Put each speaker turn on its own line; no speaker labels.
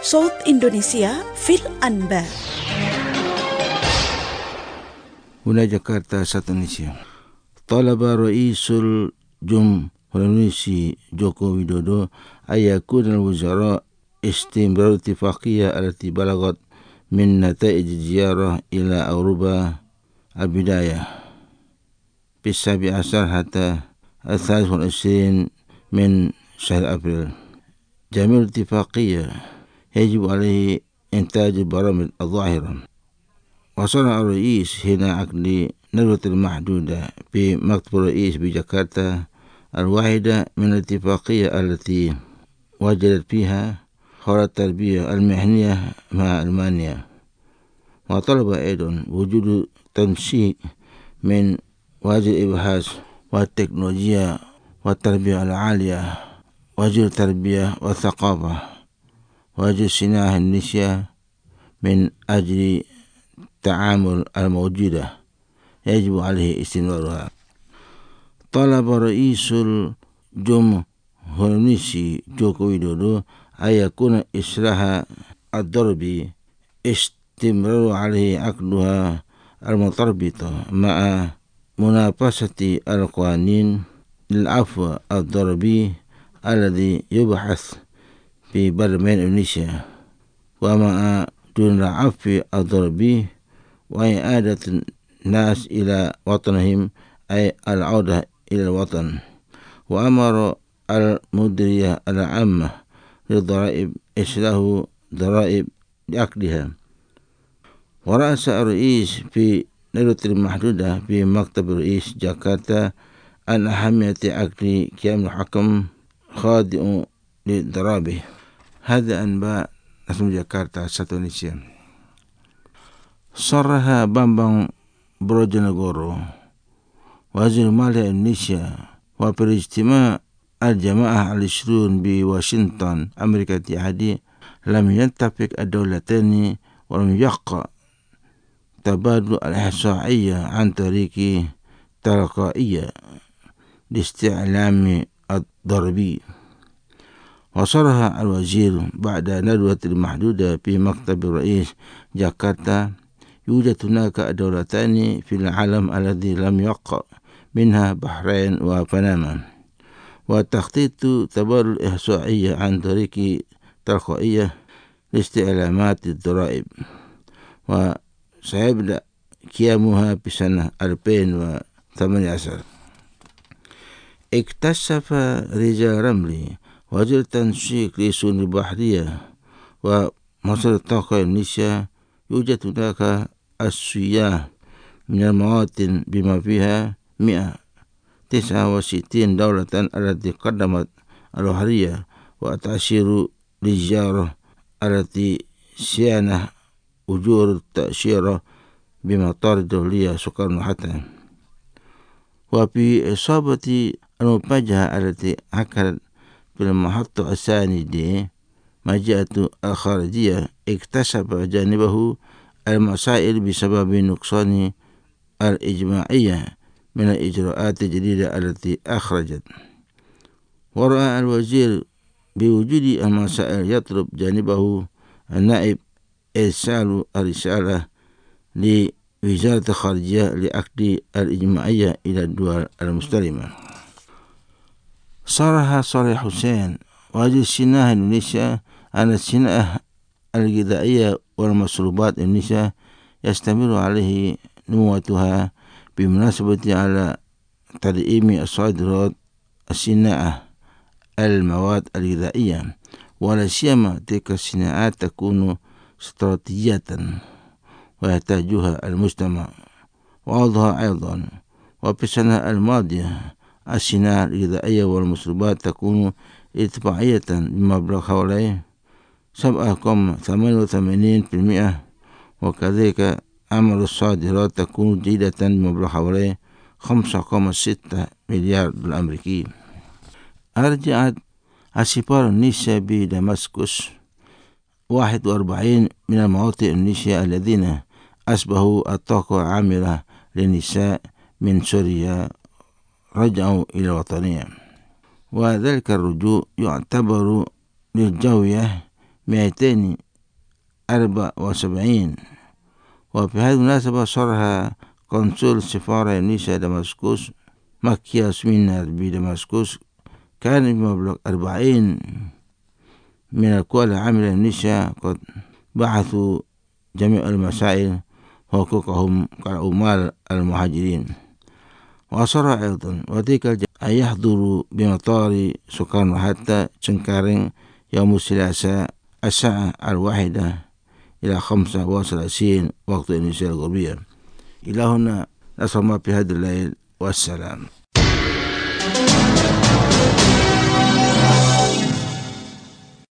صوت إندونيسيا في الأنباء.
هنا جاكرتا Indonesia. طلب رئيس الجمهورية جوكو ويدودو أن يكون الوزراء استمرار اتفاقية التي بلغت من نتائج الزيارة إلى أوروبا البداية في 17 حتى 23 من شهر أبريل. جميع الاتفاقية يجب عليه إنتاج البرامج الظاهرة. وصنع الرئيس هنا عقد ندوة المحدودة في مكتب الرئيس بجاكرتا، الواحدة من الاتفاقية التي وجدت فيها حوار التربية المهنية مع ألمانيا. وطلب أيضا وجود تنسيق من وزير الإبحاث والتكنولوجيا والتربية العالية، وزير التربية والثقافة، وزير الصناعة النسية من أجل التعامل الموجودة يجب عليه استمرارها. طلب رئيس الجمهورية جوكو ويدودو أن يكون إصلاح الضرب استمرار عليه عقدها المتربطة مع منافسة القوانين للعفو الضريبي الذي يبحث في برلمان إندونيسيا، ومع دون العفو الضريبي وإعادة الناس إلى وطنهم أي العودة إلى الوطن. وأمر المديرية العامة للضرائب إصلاح ضرائب لأكلها. ورأس الرئيس في ندوة المحدودة في مكتب رئيس جاكرتا عن أهمية عقد قيام الحكم خاضع للضرائب. هذا أنباء نسم جاكرتا Indonesia. صرح بامبان بروجانegoro وزير المالية إندونيسيا وفي اجتماع الجماعة العشرون بواشنطن أمريكا المتحدة لم يتفق الدولتين ولم يقع تبادل الإحصائية عن طريق تلقائية لاستعلام الضريبي. وصرح الوزير بعد ندوة محدودة في مكتب رئيس جاكرتا يوجد هناك دولتان في العالم الذي لم يقع منها بحرين وبنما، وتخطيط تبادل الإحصائية عن طريق تلقائية لاستعلامات الضرائب، وسيبدأ قيامها بسنة 2018. اكتشف رجال رملي وزير التنسيق للشؤون البحرية ومصادر الطاقة إندونيسيا يوجد هناك السياح من المواطن بما فيها 169 دولة التي قدمت البحرية وتأشير للزيارة التي سيانة أجور التأشيرة بمطار دولية سكان حتى. وفي إصابة المفاجأة التي حكت في المحطة الثانية دي مجاعة الخارجية اكتشف جانبه المسائل بسبب نقصان الإجماعية من الإجراءات الجديدة التي أخرجت. ورأى الوزير بوجود المسائل يطلب جانبه النائب إرسال الرسالة لوزارة الخارجية لأخذ الإجماعية إلى الدول المستلمة. صرح صالح حسين وزير الصناعة إندونيسيا أن الصناعة الغذائية والمشروبات إندونيسيا يستمر عليه نموها بمناسبة على تدعيم الصادرات الصناعة المواد الغذائية، ولا سيما تلك الصناعات تكون استراتيجية ويحتاجها المجتمع. وأوضح أيضا وفي السنة الماضية الصناعة الغذائية والمشروبات تكون ارتفاعية بمبلغ حوالي 7.88%، وكذلك عمل الصادرات تكون جيدة بمبلغ حوالي 5.6 مليار دولار أمريكي. أرجعت السفارة الإندونيسية بدمشق 41 من المواطنين الإندونيسية الذين أصبحوا الطاقة عاملة للنساء من سوريا رجعوا إلى الوطنية، وذلك الرجوع يعتبر للجوية 274. وفي هذه المناسبة صرح قنصل السفارة الإندونيسية دمسكوس مكياس مينار بدمسكوس كان بمبلغ 40 من القوى العاملة الإندونيسية قد بحثوا جميع المسائل وحقوقهم كالعمال المهاجرين. وأصر أيضا وذلك أن يحضروا بمطار سكرانو حتى تشنكارين يوم الثلاثاء الساعة 1:35 وقت إندونيسيا الغربية. إلى هنا نصل في هذا الليل، والسلام.